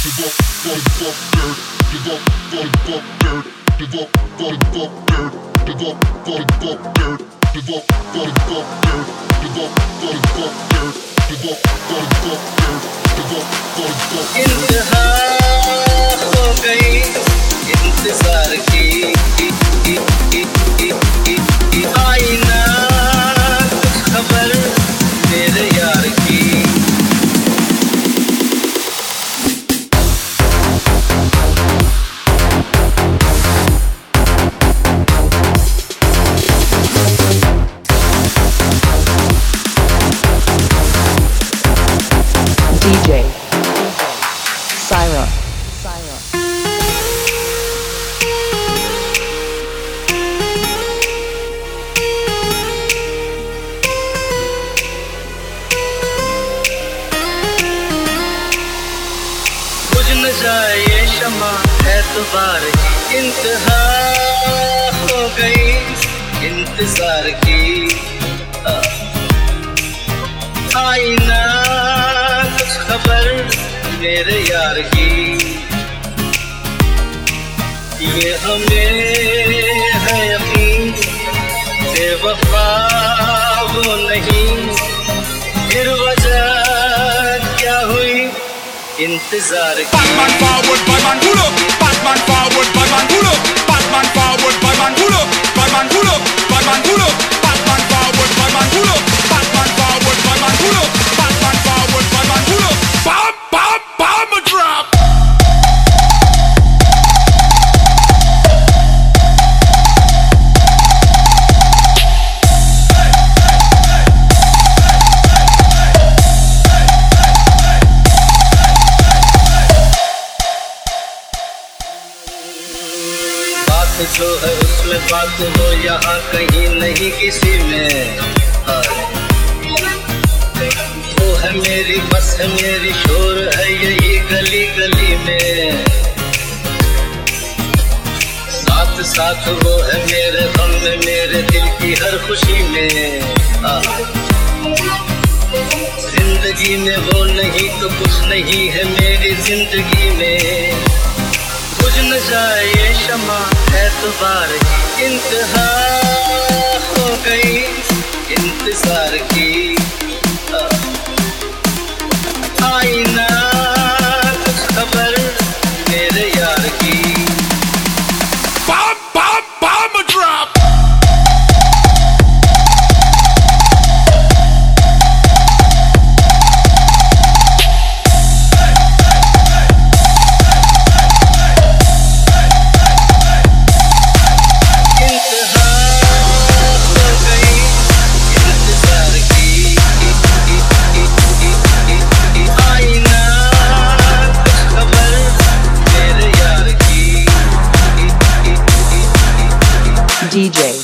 इंतहा हो गई इंतजार की आई ना कुछ खबर मेरे यार की DJ Syra. बुझ न जाए ये शमा एतबार की इंतहा हो गई इंतजार की आई ना कुछ खबर मेरे यार की ये हमें है यकीन बेवफा वो नहीं फिर वजह क्या हुई इंतजार की Batman forward, Batman pull up. Batman forward, Batman pull up. Batman forward, Batman pull up. Batman pull up. Batman pull up. Batman forward, Batman pull up. Batman forward, Batman pull up. Batman forward, Batman pull up. Bam, bam, bam, a drop. जो है उसमें बात हो यहाँ कहीं नहीं किसी में वो है मेरी बस है मेरी शोर है यही गली गली में साथ साथ वो है मेरे गम में मेरे दिल की हर खुशी में जिंदगी में वो नहीं तो कुछ नहीं है मेरी जिंदगी में बुझ न जाए ये शमा एतबार की इंतहा हो गई इंतजार की आई ना कुछ खबर मेरे यार की Bam, bam, bam, a drop. DJ